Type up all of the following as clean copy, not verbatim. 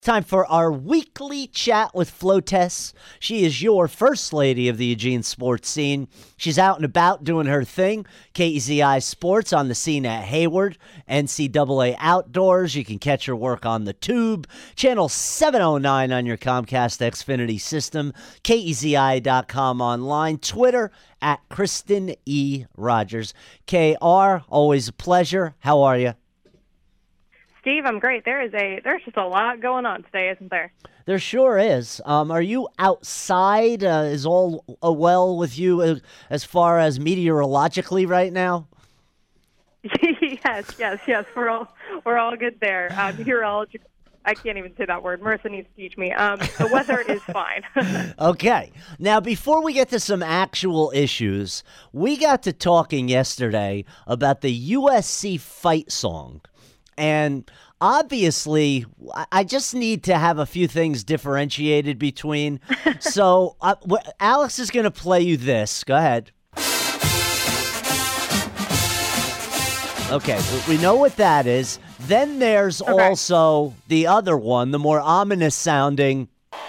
Time for our weekly chat with Flo Tess. She is your first lady of the Eugene sports scene. She's out and about doing her thing. KEZI Sports on the scene at Hayward. NCAA Outdoors. You can catch her work on the Tube. Channel 709 on your Comcast Xfinity system. KEZI.com online. Twitter at Kristen E. Rogers. KR, always a pleasure. How are you? Steve, I'm great. There's just a lot going on today, isn't there? There sure is. Are you outside? Is all well with you as far as meteorologically right now? Yes. We're all good there. Meteorological. I can't even say that word. Marissa needs to teach me. The weather is fine. Okay. Now, before we get to some actual issues, we got to talking yesterday about the USC fight song. And obviously, I just need to have a few things differentiated between. So Alex is going to play you this. Go ahead. Okay, we know what that is. Then there's also the other one, the more ominous sounding.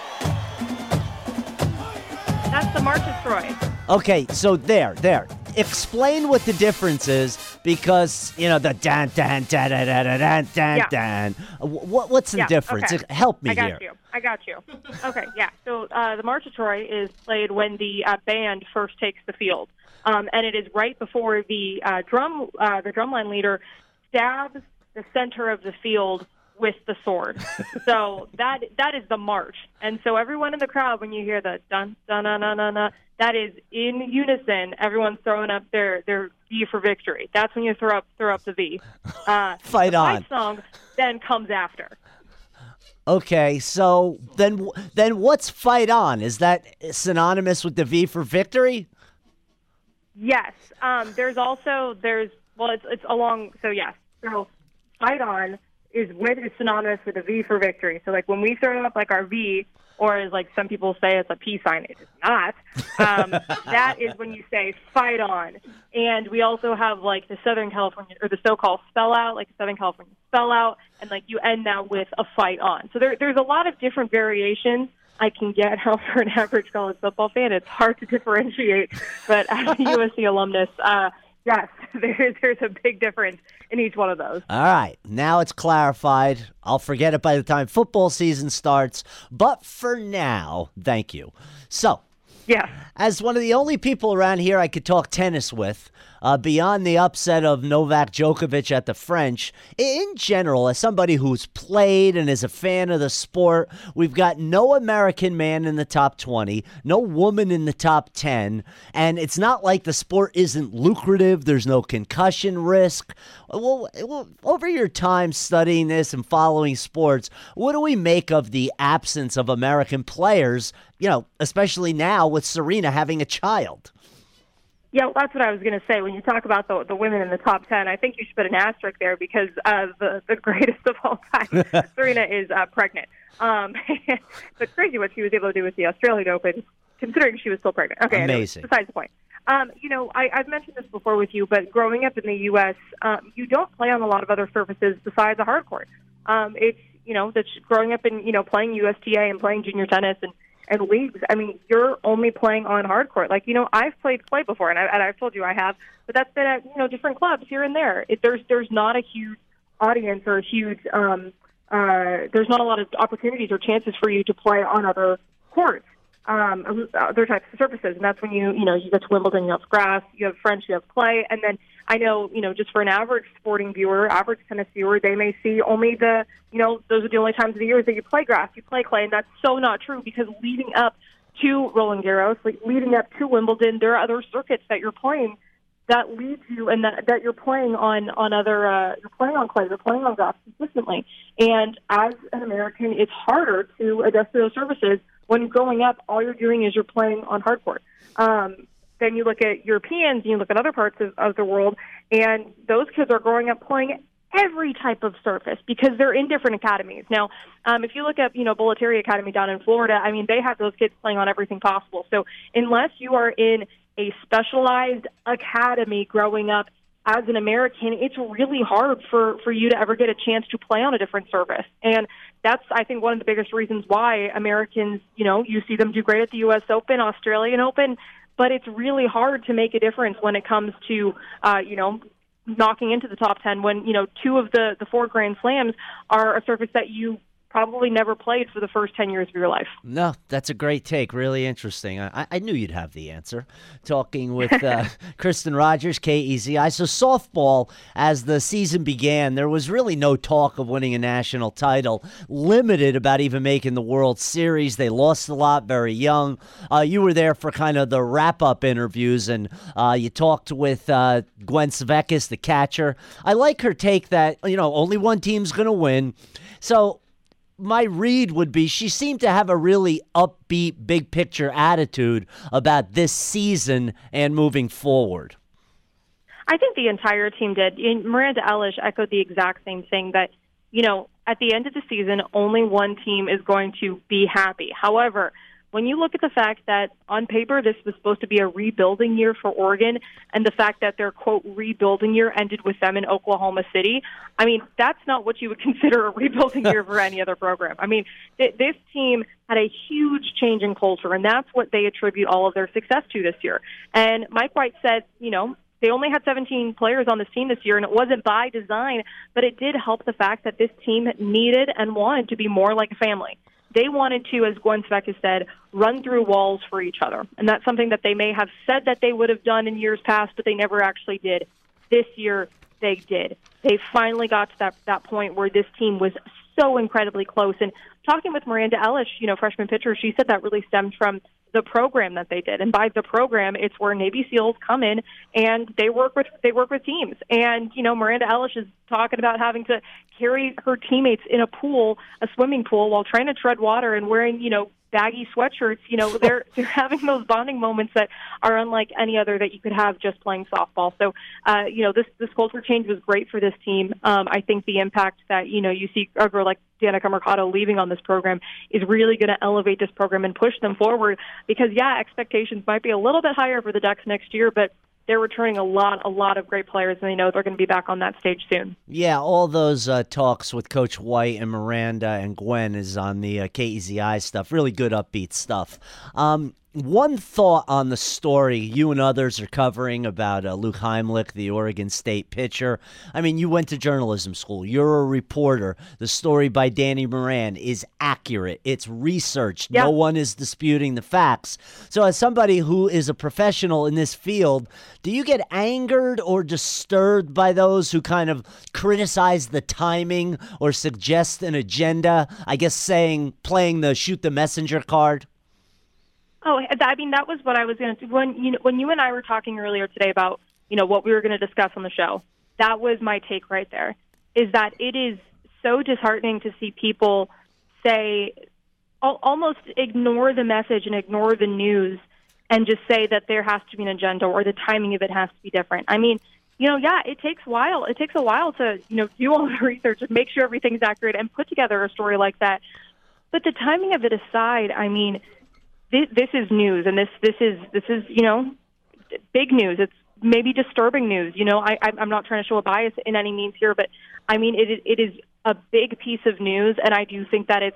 That's the March of Troy. Okay, so there. Explain what the difference is, because the dan dan dan dan dan dan dan dan. What's the difference? Okay. Help me here. I got you. Okay, yeah. So the March of Troy is played when the band first takes the field, and it is right before the drumline leader stabs the center of the field with the sword. So that is the march. And so everyone in the crowd, when you hear the dun dun dun dun dun, that is in unison. Everyone's throwing up their V for victory. That's when you throw up the V. Fight on. The fight song then comes after. Okay, so then what's fight on? Is that synonymous with the V for victory? Yes. It's along. So yes. So fight on is synonymous with a V for victory. So like when we throw up like our V, or as like some people say it's a peace sign, it is not. That is when you say fight on. And we also have like the Southern California, or the so-called spell out, like Southern California spell out, and like you end that with a fight on. So there's a lot of different variations I can get how for an average college football fan. It's hard to differentiate, but as a USC alumnus, yes, there's a big difference in each one of those. All right. Now it's clarified. I'll forget it by the time football season starts. But for now, thank you. So, yeah, as one of the only people around here I could talk tennis with, beyond the upset of Novak Djokovic at the French, in general, as somebody who's played and is a fan of the sport, we've got no American man in the top 20, no woman in the top 10, and it's not like the sport isn't lucrative. There's no concussion risk. Well, over your time studying this and following sports, what do we make of the absence of American players, especially now with Serena having a child? Yeah, well, that's what I was going to say. When you talk about the women in the top 10, I think you should put an asterisk there because the greatest of all time, Serena, is pregnant. But crazy what she was able to do with the Australian Open, considering she was still pregnant. Okay, amazing. Anyways, besides the point. I've mentioned this before with you, but growing up in the U.S., you don't play on a lot of other surfaces besides a hard court. It's, that's growing up in, playing USTA and playing junior tennis and leagues. I mean, you're only playing on hard court. Like, I've played clay before, and I've told you I have, but that's been at, different clubs here and there. There's not a huge audience or a huge, there's not a lot of opportunities or chances for you to play on other courts, other types of surfaces. And that's when you get to Wimbledon, you have grass, you have French, you have clay. And then I know, just for an average sporting viewer, average tennis viewer, they may see only those are the only times of the year that you play grass, you play clay. And that's so not true, because leading up to Roland Garros, leading up to Wimbledon, there are other circuits that you're playing that leads you, and that you're playing on other, you're playing on clay, you're playing on grass consistently. And as an American, it's harder to adjust to those surfaces. When growing up, all you're doing is you're playing on hard court. Then you look at Europeans, and you look at other parts of the world, and those kids are growing up playing every type of surface because they're in different academies. Now, if you look at, Bollettieri Academy down in Florida, I mean, they have those kids playing on everything possible. So unless you are in a specialized academy growing up as an American, it's really hard for you to ever get a chance to play on a different surface. And that's, I think, one of the biggest reasons why Americans, you see them do great at the U.S. Open, Australian Open, but it's really hard to make a difference when it comes to, knocking into the top 10 when, two of the four Grand Slams are a surface that you probably never played for the first 10 years of your life. No, that's a great take. Really interesting. I knew you'd have the answer. Talking with Kristen Rogers, KEZI. So softball, as the season began, there was really no talk of winning a national title. Limited about even making the World Series. They lost a lot, very young. You were there for kind of the wrap-up interviews, and you talked with Gwen Svekis, the catcher. I like her take that, only one team's going to win. So my read would be she seemed to have a really upbeat, big picture attitude about this season and moving forward. I think the entire team did. Miranda Elish echoed the exact same thing that, at the end of the season, only one team is going to be happy. However, when you look at the fact that on paper this was supposed to be a rebuilding year for Oregon and the fact that their, quote, rebuilding year ended with them in Oklahoma City, I mean, that's not what you would consider a rebuilding year for any other program. I mean, this team had a huge change in culture, and that's what they attribute all of their success to this year. And Mike White said, they only had 17 players on this team this year, and it wasn't by design, but it did help the fact that this team needed and wanted to be more like a family. They wanted to, as Gwen Svekis said, run through walls for each other. And that's something that they may have said that they would have done in years past, but they never actually did. This year, they did. They finally got to that point where this team was so incredibly close. And talking with Miranda Elish, freshman pitcher, she said that really stemmed from the program that they did. And by the program, it's where Navy SEALs come in and they work with teams. And, Miranda Elish is talking about having to carry her teammates in a swimming pool, while trying to tread water and wearing, baggy sweatshirts. They're having those bonding moments that are unlike any other that you could have just playing softball. So, this culture change was great for this team. I think the impact that, you see a girl like Danica Mercado leaving on this program is really going to elevate this program and push them forward because, expectations might be a little bit higher for the Ducks next year, but they're returning a lot of great players, and they know they're going to be back on that stage soon. Yeah, all those talks with Coach White and Miranda and Gwen is on the KEZI stuff. Really good, upbeat stuff. One thought on the story you and others are covering about Luke Heimlich, the Oregon State pitcher. I mean, you went to journalism school. You're a reporter. The story by Danny Moran is accurate. It's researched. Yeah. No one is disputing the facts. So as somebody who is a professional in this field, do you get angered or disturbed by those who kind of criticize the timing or suggest an agenda? I guess playing the shoot the messenger card? Oh, I mean, that was what I was going to do. When you and I were talking earlier today about, what we were going to discuss on the show, that was my take right there, is that it is so disheartening to see people say, almost ignore the message and ignore the news and just say that there has to be an agenda or the timing of it has to be different. I mean, it takes a while. It takes a while to, do all the research and make sure everything's accurate and put together a story like that. But the timing of it aside, I mean, this is news, and this is big news. It's maybe disturbing news. I'm not trying to show a bias in any means here, but I mean it is a big piece of news, and I do think that it's.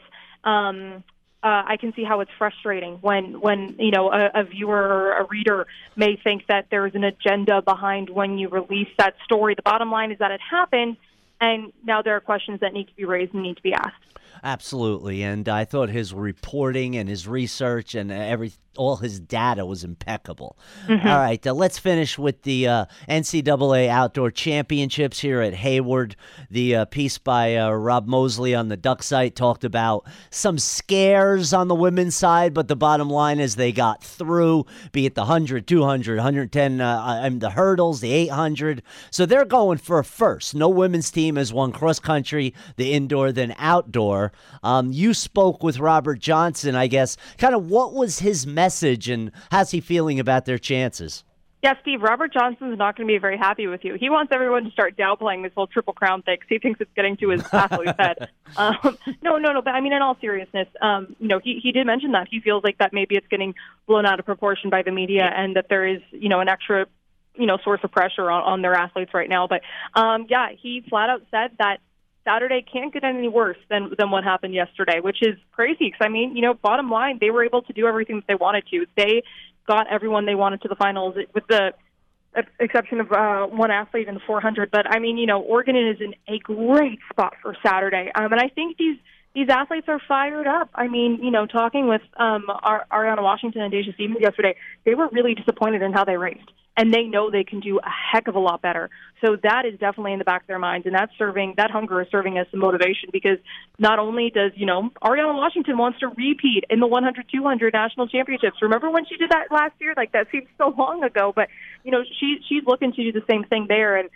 I can see how it's frustrating when a viewer or a reader may think that there is an agenda behind when you release that story. The bottom line is that it happened, and now there are questions that need to be raised and need to be asked. Absolutely, and I thought his reporting and his research and all his data was impeccable. Mm-hmm. All right, let's finish with the NCAA Outdoor Championships here at Hayward. The piece by Rob Mosley on the Duck site talked about some scares on the women's side, but the bottom line is they got through, be it the 100, 200, 110, the hurdles, the 800. So they're going for a first. No women's team has won cross-country, the indoor, then outdoor. You spoke with Robert Johnson, I guess. Kind of what was his message and how's he feeling about their chances? Yeah, Steve, Robert Johnson's not going to be very happy with you. He wants everyone to start downplaying this whole Triple Crown thing because he thinks it's getting to his athlete's head. No, but I mean, in all seriousness, he did mention that. He feels like that maybe it's getting blown out of proportion by the media and that there is, an extra, source of pressure on their athletes right now. But, he flat out said that Saturday can't get any worse than what happened yesterday, which is crazy. Because, I mean, bottom line, they were able to do everything that they wanted to. They got everyone they wanted to the finals, with the exception of one athlete in the 400. But, I mean, Oregon is in a great spot for Saturday. And I think these athletes are fired up. I mean, talking with Ariana Washington and Deja Stevens yesterday, they were really disappointed in how they raced. And they know they can do a heck of a lot better. So that is definitely in the back of their minds, and that hunger is serving as some motivation, because not only does, Ariana Washington wants to repeat in the 100-200 national championships. Remember when she did that last year? Like, that seems so long ago, but, she's looking to do the same thing there. And,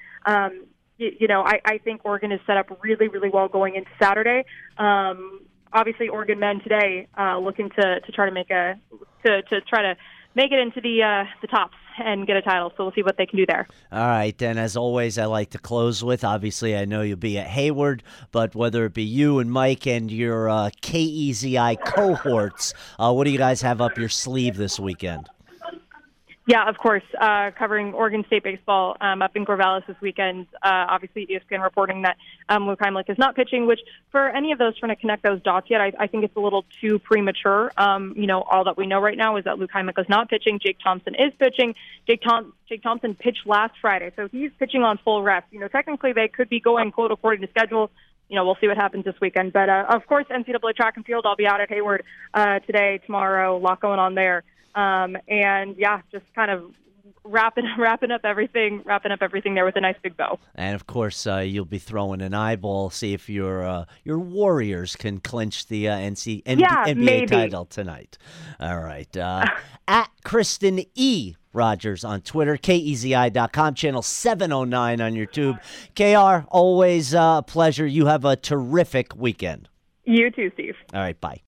I think Oregon is set up really, really well going into Saturday. Obviously, Oregon men today looking to try to make make it into the tops and get a title. So we'll see what they can do there. All right. And as always, I like to close with, obviously, I know you'll be at Hayward, but whether it be you and Mike and your KEZI cohorts, what do you guys have up your sleeve this weekend? Yeah, of course. Covering Oregon State baseball up in Corvallis this weekend. Obviously, ESPN reporting that Luke Heimlich is not pitching, which for any of those trying to connect those dots yet, I think it's a little too premature. All that we know right now is that Luke Heimlich is not pitching. Jake Thompson is pitching. Jake Thompson pitched last Friday, so he's pitching on full rest. Technically they could be going, quote, according to schedule. We'll see what happens this weekend. But, of course, NCAA track and field, I'll be out at Hayward today, tomorrow, a lot going on there. And yeah, just kind of wrapping up everything there with a nice big bow. And of course, you'll be throwing an eyeball, see if your Warriors can clinch the NBA title tonight. All right. At Kristen E. Rogers on Twitter, KEZI.com, channel 709 on YouTube. KR, always a pleasure. You have a terrific weekend. You too, Steve. All right, bye.